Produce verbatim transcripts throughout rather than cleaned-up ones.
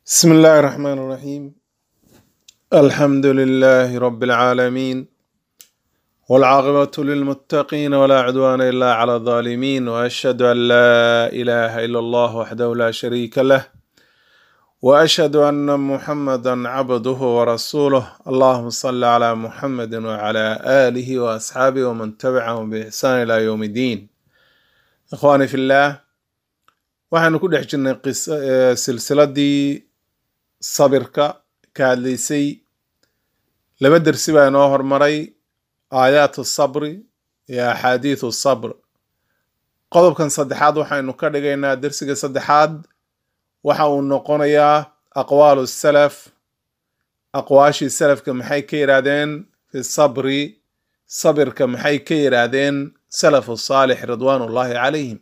بسم الله الرحمن الرحيم. الحمد لله رب العالمين، والعاقبة للمتقين ولا عدوان إلا على الظالمين، وأشهد أن لا إله إلا الله وحده لا شريك له، وأشهد أن محمدا عبده ورسوله. اللهم صل على محمد وعلى آله وأصحابه ومن تبعهم بإحسان إلى يوم الدين. إخواني في الله، waxaanu ku dhex jirnay silsiladii sabirka ka hadlaysay. laba dersi baa inoo hormaray, aayaatu sabri iyo axaadiithu sabr. qodobkan saddexaad waxaynu ka dhigaynaa dersiga saddexaad waxa uu noqonayaa aqwaalu salaf, aqwaashii salafka maxay ka yidhaahdeen fi sabri, sabirka maxay ka yidhaahdeen salafu saalix ridwaanullaahi calayhim.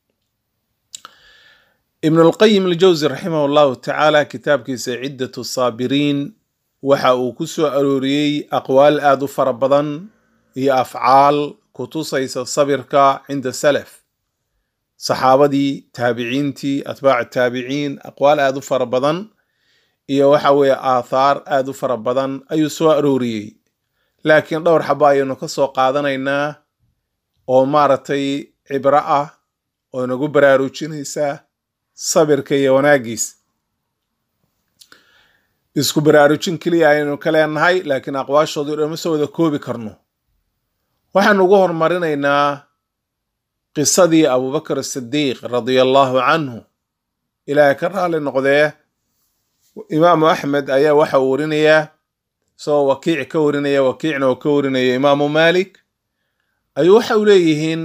ibn alqayim aljawsi raximah allahu tacaala kitaabkiisa ciddatu saabiriin waxa uu ku soo arooriyey aqwaal aada u fara badan iyo afcaal ku tusaysa sabirka cinda salaf, saxaabadii, taabiciintii, atbaac taabiciin, aqwaal aada u fara badan iyo waxa weeye aathaar aada u fara badan ayuu soo arooriyey. laakiin dhowr xaba ayaynu ka soo qaadanaynaa oo maaragtay cibro ah oo inagu baraarujinaysa sabirka iyo wanaagiis. isku baraarujin keliya ayaynu ka leenahay, laakiin aqwaashoodu dhama soo wada koobi karno. waxaanu ugu hormarinaynaa qisadii abubakr asidiiq radia allahu canhu, ilaahay ka raali noqdee. imaamu axmed ayaa waxa uu warinayaa isagoo wakiic ka warinaya, wakiicna oo ka warinaya imaamu maalik, ayuu waxa u leeyihiin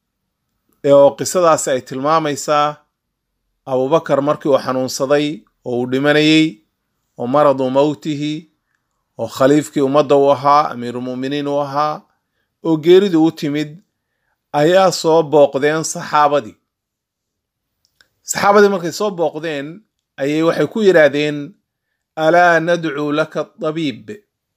oo qisadaasi ay tilmaamaysaa abubakar markii uu xanuunsaday oo uu dhimanayey oo maradu mowtihi, oo khaliifkii ummadda u ahaa, amiirulmu'miniin u ahaa, oo geeridu u timid, ayaa soo booqdeen saxaabadii. saxaabadii markay soo booqdeen ayay waxay ku yidhaahdeen, alaa nadcuu laka dabiib,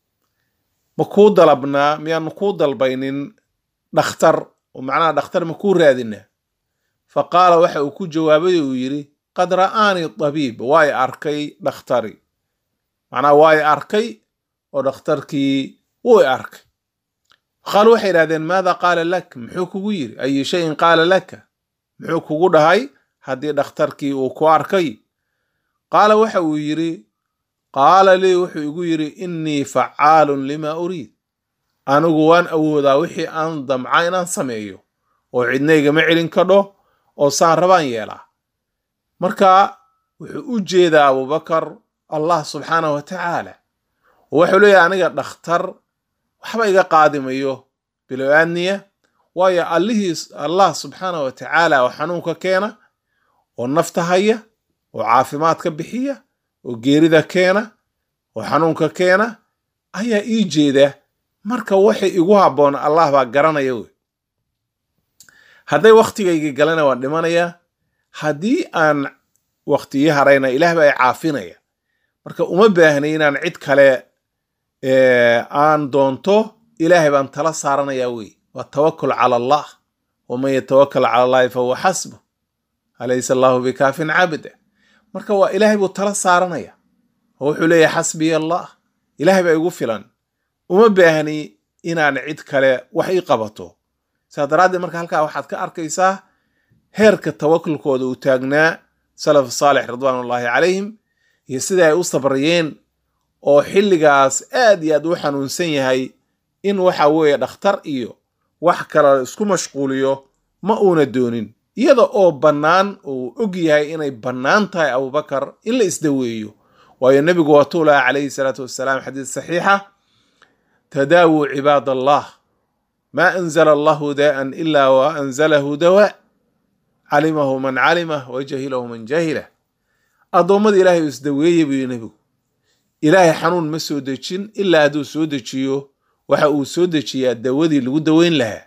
ma kuu dalabnaa, miyaanu kuu dalbaynin dhakhtar, oo macnaha dhakhtar ma kuu raadinaa? faqaala waxa uu ku jawaabay uu yidhi, qad ra'aanii dabiib, waay arkay dhakhtari, macnaha waay arkay oo dhakhtarkii wuu arkay. qaalu waxay idhahdeen, maada qaala lak, muxuu kugu yidhi? ayu shayin qaala laka, muxuu kugu dhahay haddii dhakhtarkii uu ku arkay? qaala waxa uu yidhi, qaala lii wuxuu igu yidhi, innii facaalun lima uriid, anigu waan awoodaa wixii aan damca inaan sameeyo, oo cidna igama celin kadho, oo saan rabaan yeelaa. marka wuxuu u jeedaa abubakar allah subxaanahu wa tacaala, oo wuxuu leeyahay aniga dhakhtar waxba iga qaadimayo bilow-aadniya, waayo allihii allah subxaanahu wa tacaala oo xanuunka keena, oo nafta haya, oo caafimaadka bixiya, oo geerida keena, oo xanuunka keena ayaa ii jeeda. marka waxay igu habboon allah baa garanaya wey. hadday wakhtigaygii galana waan dhimanayaa, haddii aan wakhtigii harayna ilaah baa i caafinaya. marka uma baahnay inaan cid kale aan doonto, ilaahay baan tala saaranayaa wey. waa tawakul cala allah, waman yatawakal cala allahi fahuwa xasbu, alaysa allahu bikaafin cabda. marka waa ilaahay buu tala saaranaya, oo wuxuu leeyahay xasbiya allah, ilaahay baa igu filan, uma baahni inaan cid kale wax ii qabato. saa daraaddeed marka halkaa waxaad ka arkaysaa heerka tawakulkooda uu taagnaa salaf saalix ridwaanullaahi calayhim, iyo sida ay u sabriyeen, oo xilligaas aad iyo aad u xanuunsan yahay in waxa weeye dhakhtar iyo wax kale isku mashquuliyo ma uuna doonin, iyada oo bannaan uu og yahay inay bannaan tahay abubakar in la isdaweeyo. waayo nebigu waatuu lahaa calayhi salaatu wassalaam xadiis saxiixa, tadaawuu cibaad allah, ma anzala allahu daa'an ilaa wa anzalahu dawaa, calimahu man calimah wa jahilahu man jahilah. addoommada ilaahay u isdaweeye buu yidhi nebigu, ilaahay xanuun ma soo dejin ilaa hadduu soo dejiyo waxa uu soo dejiyaa dawadii lagu daweyn lahaa.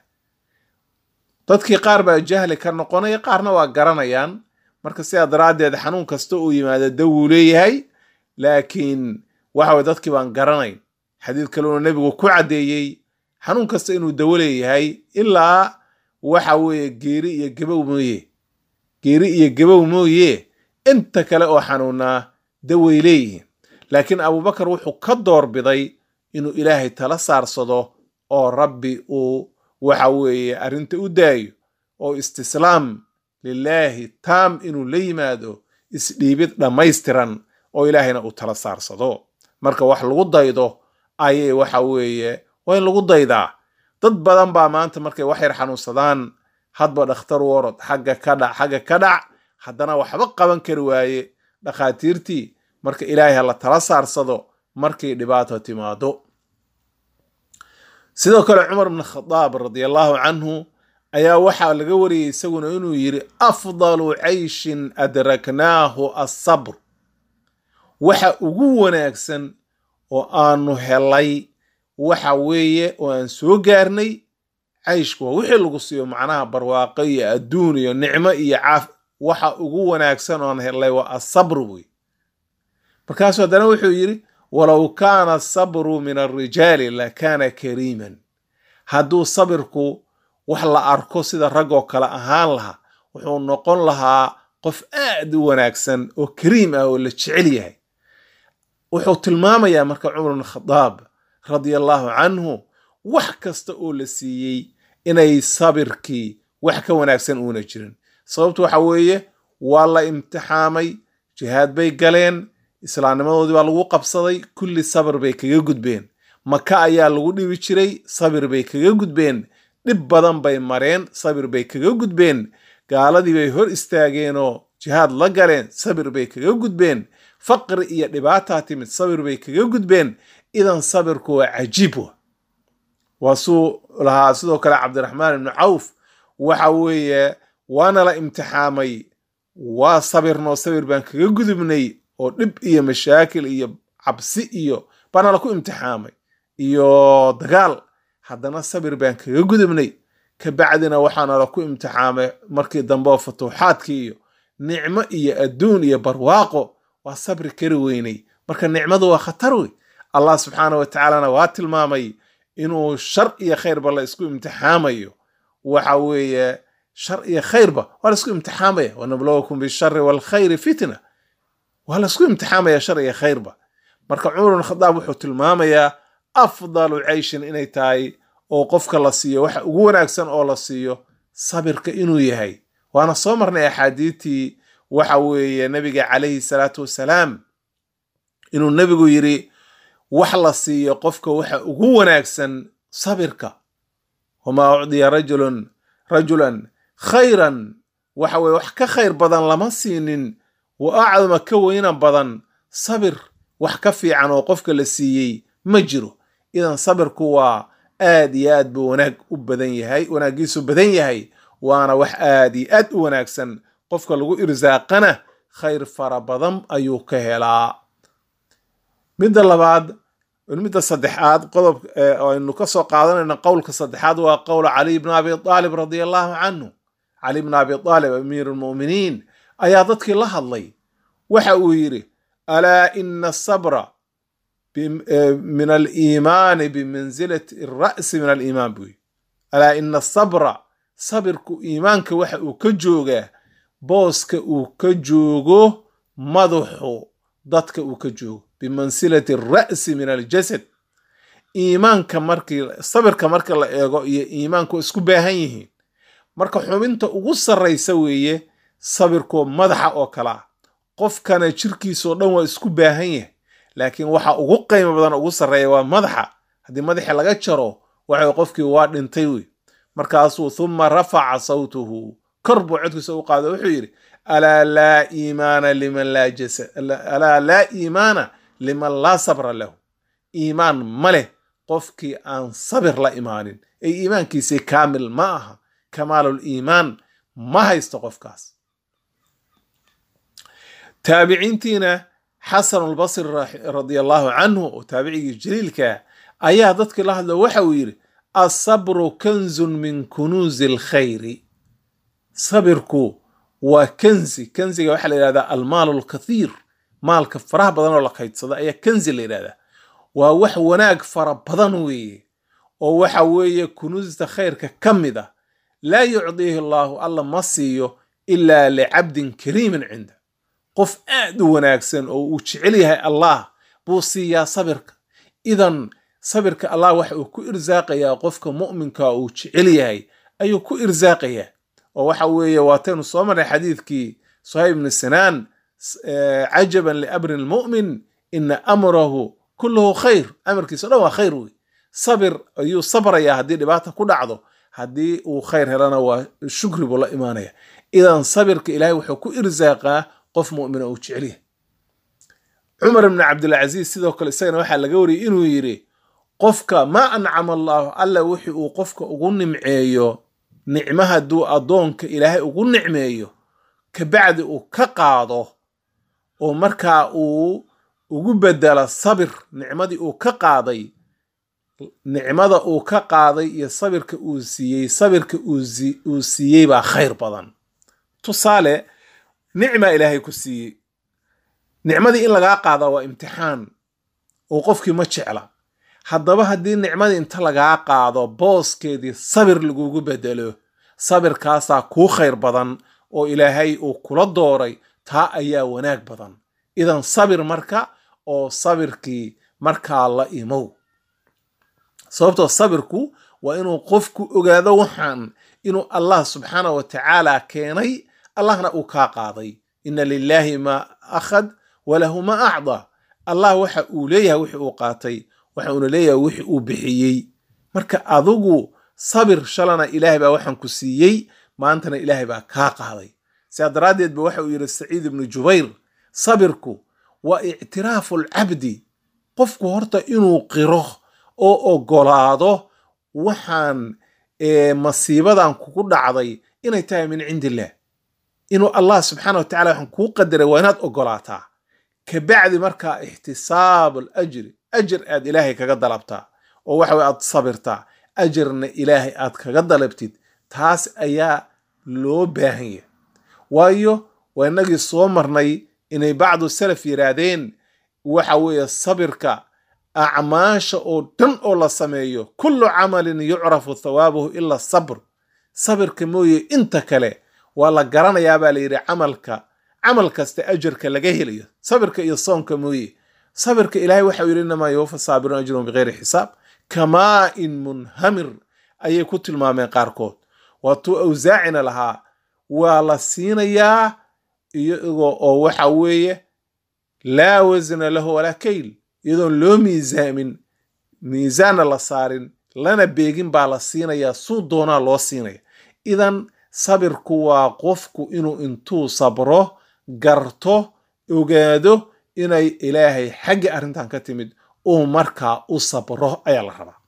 dadkii qaar baa jahli ka noqonaya, qaarna waa garanayaan. marka sidaa daraaddeed xanuun kasta uu yimaado dawuu leeyahay, laakiin waxa way dadkii baan garanayn. xadiid kalena nebigu ku caddeeyey xanuun kasta inuu dawo leeyahay, ilaa waxa weeye geeri iyo gabow mooye geeri iyo gabow mooye inta kale oo xanuunaa daway leeyihiin laakiin abubakar wuxuu ka doorbiday inuu ilaahay tala saarsado oo rabbi uu waxa weeye arrinta u daayo oo istislaam lilaahi taam inuu la yimaado isdhiibid dhammaystiran oo ilaahayna uu tala saarsado marka wax lagu daydo ayay waxa weeye waa in lagu daydaa dad badan baa maanta markay wax yar xanuunsadaan hadba dhakhtar warod xagga ka dhac xagga ka dhac haddana waxba qaban kari waaye dhakhaatiirtii marka ilaahay ha la tala saarsado markay dhibaato timaado sidoo kale cumar ibn khadaab radiallahu canhu ayaa waxaa laga wariyey isaguna inuu yidhi afdalu cayshin adraknaahu assabr waxa ugu wanaagsan oo aanu helay waxa weeye oo aan soo gaarnay cayshku waa wixii lagu siiyo macnaha barwaaqo iyo adduun iyo nicmo iyo caaf waxa ugu wanaagsan oon helay waa asabr wey markaasuu haddana wuxuu yidhi walow kaana asabru min alrijaali lakaana kariiman hadduu sabirku wax la arko sida raggoo kale ahaan lahaa wuxuu noqon lahaa qof aad u wanaagsan oo kariim ah oo la jecel yahay wuxuu tilmaamayaa marka cumar ibn khadaab radiallahu canhu wax kasta oo la siiyey inay sabirkii wax ka wanaagsan uuna jirin sababtu waxa weeye waa la imtixaamay jihaad bay galeen islaamnimadoodii baa lagu qabsaday kulli sabir bay kaga gudbeen maka ayaa lagu dhibi jiray sabir bay kaga gudbeen dhib badan bay mareen sabir bay kaga gudbeen gaaladii bay hor istaageenoo jihaad la galeen sabir bay kaga gudbeen faqri iyo dhibaataa timid sabir bay kaga gudbeen idan sabirku waa cajiib wa waa suu lahaa sidoo kale cabdiraxmaan ibnu cawf waxa weeye waana la imtixaamay waa sabirnoo sabir baan kaga gudubnay oo dhib iyo mashaakil iyo cabsi iyo baana laku imtixaamay iyo dagaal haddana sabir baan kaga gudubnay kabacdina waxaana laku imtixaamay markii dambe oo futuuxaadkii iyo nicmo iyo adduun iyo barwaaqo waa sabri kari weynay marka nicmadu waa khatar wey allah subxaana wa tacaalana waa tilmaamay inuu shar iyo khayrba la isku imtixaamayo waxa weeye shar iyo khayrba waa la isku imtixaamaya wanabluwakum bishari walkhayri fitna waa la isku imtixaamaya shar iyo khayrba marka cumar ibn khadaab wuxuu tilmaamayaa afdalu cayshin inay tahay oo qofka la siiyo waxa ugu wanaagsan oo la siiyo sabirka inuu yahay waana soo marnay axaadiitii waxa weeye nabiga calayhi salaatu wasalaam inuu nabigu yidhi wax la siiyo qofka waxa ugu wanaagsan sabirka wamaa ucdiya rajulun rajulan khayran waxa weye wax ka khayr badan lama siinin wa acdama ka weynan badan sabir wax ka fiican oo qofka la siiyey ma jiro idan sabirku waa aad iyo aad buu wanaag u badan yahay wanaagiisu badan yahay waana wax aad iyo aad u wanaagsan qofka lagu irsaaqana khayr fara badan ayuu ka helaa midda labaad midda saddexaad qodob aynu ka soo qaadanayna qowlka saddexaad waa qowl cali ibn abi aalib radiallahu canhu cali ibn abi aalib amiir almu'miniin ayaa dadkii la hadlay waxa uu yidhi alaa ina asabra min aliimaani bimansilati ara'si min aliimaan buu yidhi alaa ina asabra sabirku iimaanka waxa uu ka joogaa booska uu ka joogo madaxu dadka uu ka joogo bimansilati ara'si min aljasad iimaanka markii sabirka marka la eego iyo iimaanku isku baahan yihiin marka xubinta ugu sarraysa weeye sabirku madaxa oo kala ah qofkana jirkiisoo dhan waa isku baahan yahay laakiin waxa ugu qiimo badan ugu sarreeya waa madaxa haddii madaxa laga jaro waxa qofkii waa dhintay wey markaasuu thumma rafaca sawtuhu kor buu codkiisa u qaado wuxuu yidhi alaa laa iimaana liman laa jasad alaa laa iimaana liman laa sabra lahu iimaan ma leh qofkii aan sabir la imaanin ay iimaankiisii kaamil ma aha kamaalul iimaan ma haysto qofkaas taabiciintiina xasan albasri radiallahu canhu oo taabicigii jaliilka ayaa dadkii la hadla waxa uu yidhi asabru kanzun min kunuuzi alkhayri sabirku waa kanzi kanziga waxaa la yidhahdaa almaalu alkathiir maalka faraha badan oo la kaydsada ayaa kanzi la yidhahdaa waa wax wanaag fara badan weeye oo waxa weeye kunuusta khayrka ka mid ah laa yucdiihi allaahu alla ma siiyo ilaa licabdin kariimin cinda qof aad u wanaagsan oo uu jecel yahay allah buu siiyaa sabirka. idan sabirka allah waxa uu ku irsaaqayaa qofka mu'minka uu jecel yahay ayuu ku irsaaqayaa. oo waxa weeye waataynu soo marnay xadiidkii Suhayb ibn Sinaan, cajaban liamri lmu'min ina amrahu kulluhu khayr, amarkiisa dhan waa khayr wey. sabir ayuu sabrayaa haddii dhibaata ku dhacdo, haddii uu khayr helana waa shukri buu la imaanaya. idan sabirka ilaahay wuxuu ku irsaaqaa qof mu'mina uu jecel yahay. cumar ibn cabdilcaziiz sidoo kale isagana waxaa laga wariyey inuu yidhi qofka maa ancama allaahu alla wixii uu qofka ugu nimceeyo nicmo hadduu addoonka ilaahay ugu nicmeeyo kabacdi uu ka qaado oo markaa uu ugu bedelo sabir nicmadii uu ka qaaday, nicmada uu ka qaaday iyo sabirka uu siiyey, sabirka uu siiyey baa khayr badan. tusaale, nicma ilaahay ku siiyey, nicmadii in lagaa qaadaa waa imtixaan oo qofkii ma jecla. haddaba haddii nicmadii inta lagaa qaado booskeedii sabir lagugu bedelo, sabirkaasaa kuu khayr badan oo ilaahay uu kula dooray, taa ayaa wanaag badan. idan sabir marka oo sabirkii markaa la imow. sababtoo sabirku waa inuu qofku ogaado waxaan inuu allah subxaana wa tacaala keenay, allahna uu kaa qaaday. ina lilaahi maa akhad walahu ma acdaa. allah waxa uu leeyahay wixii uu qaatay, waxa uuna leeyahay wixii uu bixiyey. marka adigu sabir, shalana ilaahay baa waxaan ku siiyey, maantana ilaahay baa kaa qaaday. sidaa daraaddeed ba waxa uu yidhi saciid ibnu jubayr, sabirku waa ictiraafu alcabdi, qofku horta inuu qiro oo ogolaado waxaan masiibadan kugu dhacday inay tahay min cindi illaah, inuu allah subxaana wa tacala waxaan kuu qadaray waa inaad ogolaataa. kabacdi markaa ixtisaab alajri, ajir aad ilaahay kaga dalabtaa oo waxa way aad sabirtaa, ajirna ilaahay aad kaga dalabtid. taas ayaa loo baahan yahay. waayo waa inagii soo marnay inay bacdu salaf yiraahdeen waxa weeye sabirka acmaasha oo dhan oo la sameeyo, kullu camalin yucrafu thawaabuhu ila sabr, sabirka mooye inta kale waa la garanayaa baa la yidhi camalka camal kasta ajarka laga helayo, sabirka iyo soonka mooye. sabirka ilaahay waxa uu yidhi inamaa yuwaffa saabirun ajrahum bigayri xisaab, kamaa in munhamir ayay ku tilmaameen qaarkood. waatuu awsaacina lahaa waa la siinayaa iyagoo oo waxa weeye laa wasna lahu walaa kayl, iyadoon loo miisaamin, miisaanna la saarin, lana beegin baa la siinayaa, suu doonaa loo siinaya. idan sabirku waa qofku inuu intuu sabro garto, ogaado inay ilaahay xaggi arrintan ka timid, uu markaa u sabro ayaa la rabaa.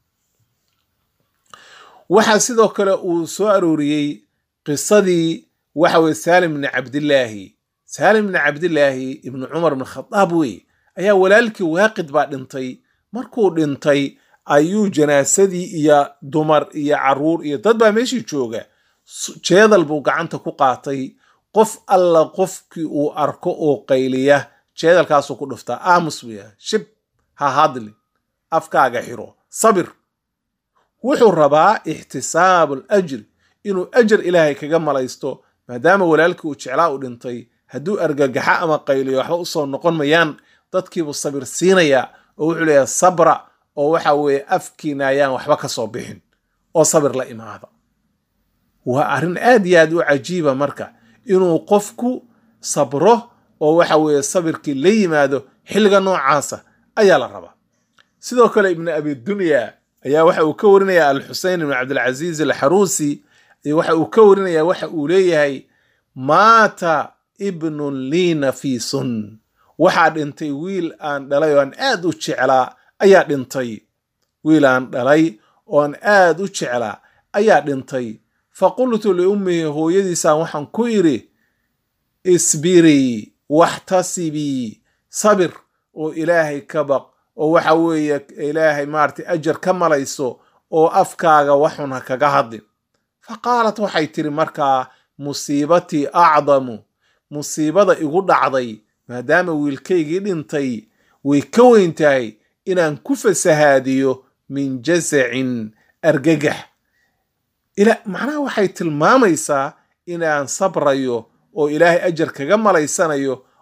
waxaa sidoo kale uu soo arooriyey qisadii waxa weye saalim ibni cabdillaahi. saalim ibni cabdillaahi ibnu cumar ibn khadaab wey, ayaa walaalkii waaqid baa dhintay. markuu dhintay ayuu janaasadii iyo dumar iyo caruur iyo dad baa meeshii jooga, jeedal buu gacanta ku qaatay. qof alla qofkii uu arko oo qayliya jeedalkaasuu ku dhuftaa, aamus buu yahay, shib ha hadli, afkaaga xiro, sabir. wuxuu rabaa ixtisaabu alajri, inuu ajar ilaahay kaga malaysto, maadaama walaalkii uu jeclaa u dhintay. hadduu argagaxa ama qayliyo waxba usoo noqon mayaan, dadkiibuu sabir siinayaa oo wuxuu leeyahay sabra, oo waxa weeye afkiina ayaan waxba ka soo bixin, oo sabir la imaada. waa arrin aad iyo aad u cajiiba marka inuu qofku sabro oo waxa weeye sabirkii la yimaado. xilliga noocaasa ayaa la rabaa. sidoo kale ibn abi dunya ayaa waxa uu ka warinaya alxusein ibn cabdilcaziiz alxaruusi, waxa uu ka warinaya waxa uu leeyahay maata ibnun lii nafiisun, waxaa dhintay wiil aan dhalay oo aan aad u jeclaa ayaa dhintay. wiil aan dhalay oo aan aad u jeclaa ayaa dhintay. faqultu liummihi, hooyadiisaan waxaan ku idhi isbirii waxtasibii, sabir oo ilaahay ka baq, oo waxa weeye ilaahay maaragtay ajar ka malayso, oo afkaaga waxun ha kaga hadlin. faqaalat waxay tiri markaa musiibatii acdamu, musiibada igu dhacday maadaama wiilkaygii dhintay way ka weyn tahay inaan ku fasahaadiyo min jasacin, argagax. ila macnaha waxay tilmaamaysaa inaan sabrayo oo ilaahay ajar kaga malaysanayo,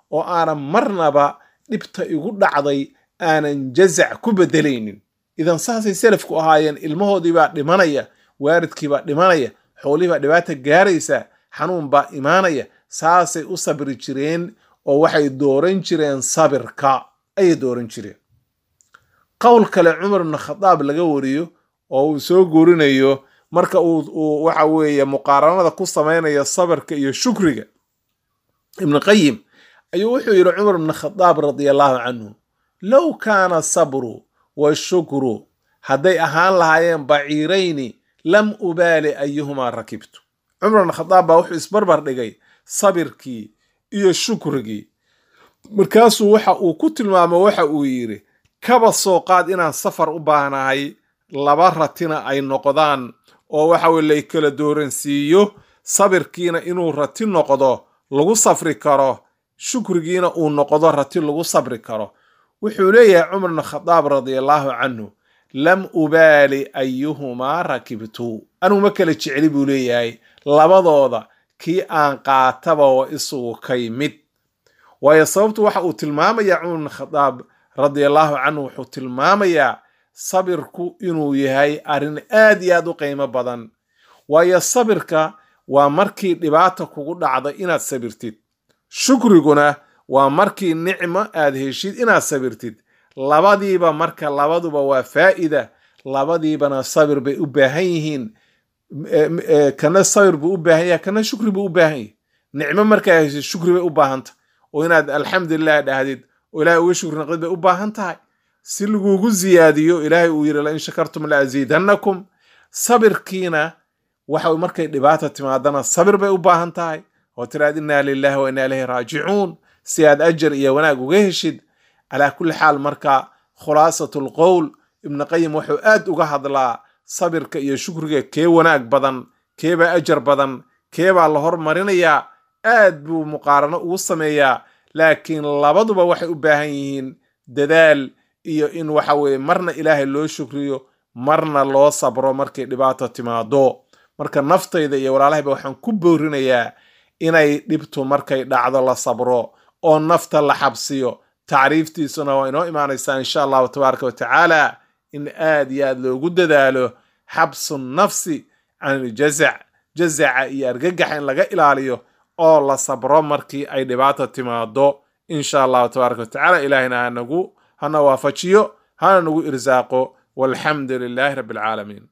oo aanan marnaba dhibta igu dhacday aanan jazac ku bedelaynin. idan saasay salafku ahaayeen. ilmahoodii baa dhimanaya, waaridkii baa dhimanaya, xoolihii baa dhibaata gaaraysa, xanuun baa imaanaya. saasay u sabri jireen oo waxay dooran jireen sabirka ayay dooran jireen. qowl kale cumar ibn khadaab laga wariyo oo uu soo guurinayo marka uu waxa weeye muqaaranada ku samaynayo sabirka iyo shukriga. ibn qayim ayuu wuxuu yidhi cumar ibn khadaab radiyallahu canhu, low kaana sabru washukru hadday ahaan lahaayeen baciirayni lam ubaali ayuhumaa rakibtu. cumar ibn khadaab baa wuxuu isbarbar dhigay sabirkii iyo shukrigii. markaasuu waxa uu ku tilmaamo waxa uu yidhi, kaba soo qaad inaan safar u baahnahay, laba ratina ay noqdaan oo waxa weye lay kala dooransiiyo, sabirkiina inuu rati noqdo lagu safri karo, shukrigiina uu noqdo rati lagu sabri karo. wuxuu leeyahay cumar ibn khadaab radiyallahu canhu, lam ubaali ayuhumaa rakibtu. anuu ma kala jecli buu leeyahay, labadooda kii aan qaataba oo isugu kay mid. waayo sababtu waxa uu tilmaamayaa cumar ibn khadaab radiyallahu canhu, wuxuu tilmaamayaa sabirku inuu yahay arrin aad iyo aad u qiimo badan. waayo sabirka waa markii dhibaata kugu dhacda inaad sabirtid, shukriguna waa markii nicmo aad heshid inaad sabirtid. labadiiba marka labaduba waa faa'ida, labadiibana sabir bay u baahan yihiin. kana sabir buu u baahan yahay, kana shukri buu u baahan yahay. nicmo markaa heshid shukri bay u baahanta, oo inaad alxamdulilah dhahdid oo ilaahay uga shukri naqdid bay u baahan tahay si lagugu ziyaadiyo. ilaahay uu yidhi, la in shakartum la aziidannakum. sabirkiina waxa markay dhibaata timaadana sabir bay u baahan tahay oo tiraad inna lillahi wa inna ilayhi raajicuun si aad ajar iyo wanaag uga heshid. calaa kulli xaal marka khulaasatul qowl, ibn qayim wuxuu aad uga hadlaa sabirka iyo shukriga kee wanaag badan, keebaa ajar badan, keebaa la hormarinayaa. aad buu muqaarano ugu sameeyaa, laakiin labaduba waxay u baahan yihiin dadaal iyo in waxa weeye marna ilaahay loo shukriyo, marna loo sabro markay dhibaato timaado. marka naftayda iyo walaalahayba waxaan ku boorinayaa inay dhibtu markay dhacdo la sabro oo nafta la xabsiyo. tacriiftiisuna waa inoo imaanaysaa insha allahu tabaaraka wa tacaala, in aad iyo aad loogu dadaalo xabsu nafsi can iljazac, jazaca iyo argagaxa in laga ilaaliyo oo la sabro markii ay dhibaato timaado. insha allahu tabaaraka wa tacaala ilaahina hanagu hana waafajiyo, hana nagu irsaaqo. walxamdu lilaahi rabbi alcaalamiin.